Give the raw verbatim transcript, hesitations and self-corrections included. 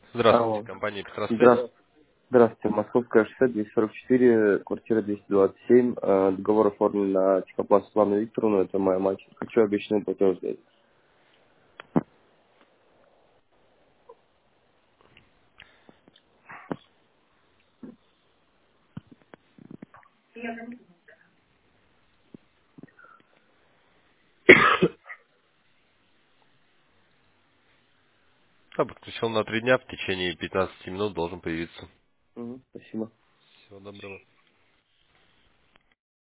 Здравствуйте, Алло. компания «Петросвязь». Здравствуйте. Здравствуйте. Московская шоссе, двести сорок четыре, квартира двести двадцать семь. Э, Договор оформлен на Технопласт Светлану Викторовну, это моя мать. Хочу обещанный платеж сдать. Да, подключен на три дня, в течение пятнадцати минут должен появиться. Мгм, спасибо. Всего доброго.